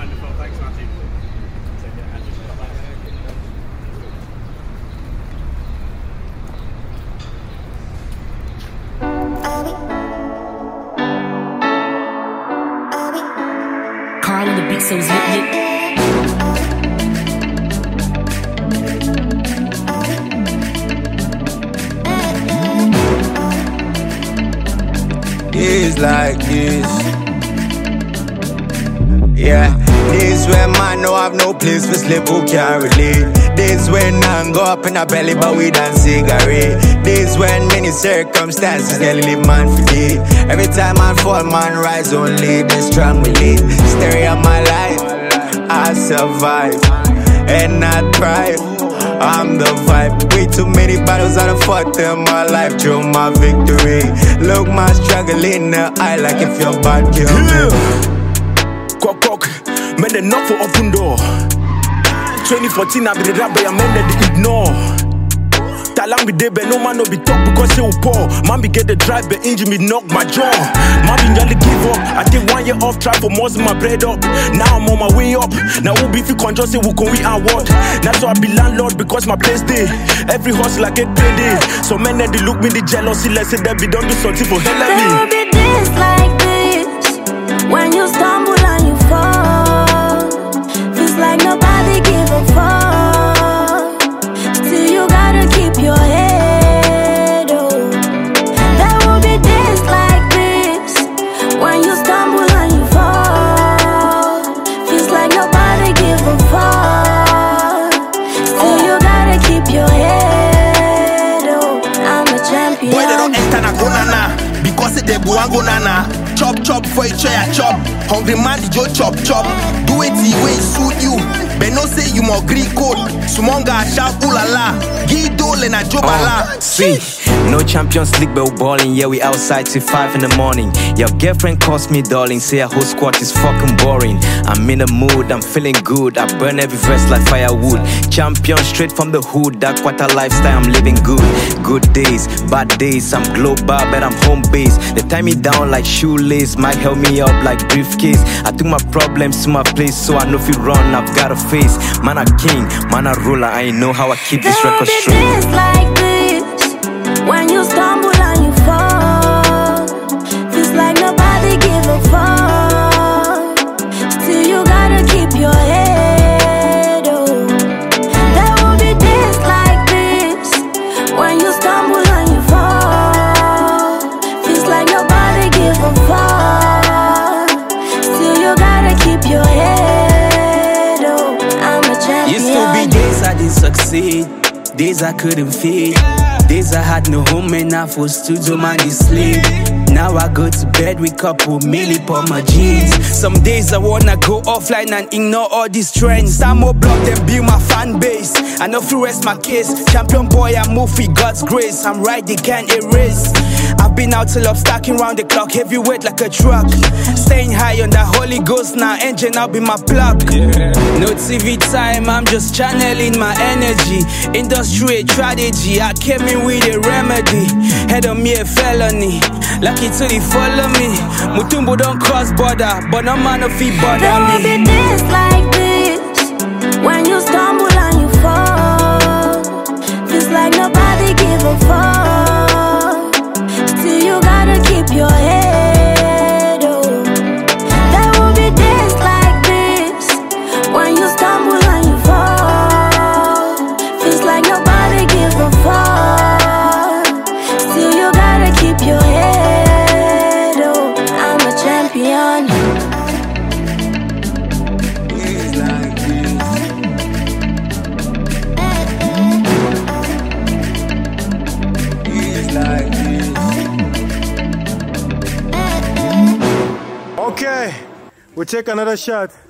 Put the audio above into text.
Wonderful. Thanks, Matthew. Carl on the beat, so lit. It's like this. Yeah, this when man no have no place for sleep who can't relate. This when none go up in a belly but we done cigarette. This when many circumstances nearly leave man for dead. Every time man fall man rise only the strong will lead. Story of my life, I survive and not thrive. I'm the vibe. Way too many battles I done fought in my life. Through my victory. Look my struggle in the eye like if you're bad, kill me. Quack quack, man they knock for open door. 2014 I be the rapper, man they ignore. Talang be there, but no man no be talk because he will poor. Man be get the drive, but engine me knock my jaw. Man be nearly give up. I take 1 year off, try for most of my bread up. Now I'm on my way up. Now who be if you control say who can we and what? That's why I be landlord because my place day. Every hustle I get paid day. So men they look me the jealousy, let's say that be don't do something for hell There will be days like this when you stumble and you fall. Feels like nobody give a fuck. Still you gotta keep your head up. There will be days like this when you stumble and you fall. Feels like nobody give a fuck. Still you gotta keep your head up. I'm a champion. Boy, they don't enter na go nana because they go and go nana. Chop chop for each other chop. Hungry man the Joe chop chop. Do it the way it suit you. But no say you more Greek code. Sumonga shout ooh la la. Guido le na jobala. See, no Champions League but we balling. Yeah, we outside till 5 in the morning. Your girlfriend calls me darling. Say a whole squad is fucking boring. I'm in the mood, I'm feeling good. I burn every verse like firewood. Champion straight from the hood. That quarter lifestyle I'm living good. Good days, bad days. I'm global but I'm home based. They tie me down like shoelace. Might help me up like briefcase. I took my problems to my place so I know if you run I've got a face. Man a king, man a ruler. I know how I keep this record straight. There will be days like this when you stumble and you fall. Feels like nobody give a fuck. Still you gotta keep your head up. There will be days like this when you stumble and you fall. Feels like nobody give a fuck. Still you gotta keep your head up. I'm a champion. Used to be days I didn't succeed, days I couldn't feed, days I had no home and I forced to do my sleep. Now I go to bed, wake up with milli on my jeans. Some days I wanna go offline and ignore all these trends. I'm more block than build my fan base. I know if you rest my case. Champion boy, I move with God's grace. I'm right, they can't erase. I've been out till I'm stacking round the clock, heavyweight like a truck. Staying high on that Holy Ghost now, engine I'll be my plug. No TV time, I'm just channeling my energy. Industry strategy, I came in with a remedy. Head on me a felony, lucky till they follow me. Mutumbo don't cross border, but no man of feet bother There will me. be days like this when you stumble and you fall. Feels like nobody give a fuck. Still you gotta keep your head up. There will be days like this when you stumble and you fall. Feels like nobody give a fuck. Still you gotta keep your head up. I'm a champion. It's like this. It's like this. Okay, we'll take another shot.